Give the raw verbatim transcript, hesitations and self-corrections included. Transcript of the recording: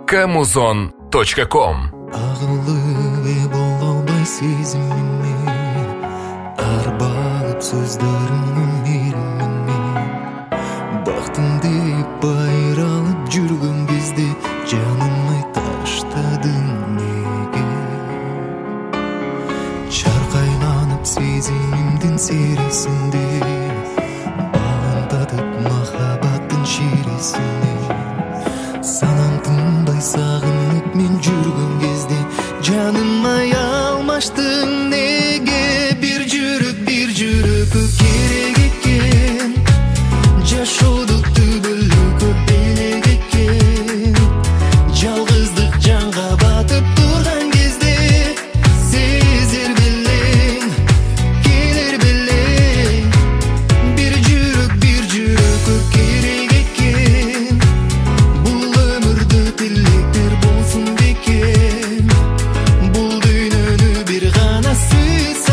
камузон точка ком. Ағылы бол албай сезімімен, арбалып сөздеріңнің мерімен, бақтыңды байралып жүрген кезде жанымай таштадың неге? Чарқайланып сезімімдің сересінде, балындатып махаббаттың шересіне, санам тынбай сағынып мен жүрген кезде жанымай алмаштың неге? Bir жүрек, bir жүрек керек екен, жашоодук түбөлү көп элек экен, жалгыздык жанга батып турган кезде сезер белең, келер белең. Bir жүрек, bir жүрек керек екен, бул өмүрдө тилектер болсун бекен, бул дүйнөнү бир гана сүйсүн.